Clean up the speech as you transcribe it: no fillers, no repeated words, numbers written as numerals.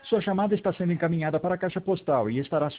Sua chamada está sendo encaminhada para a caixa postal e estará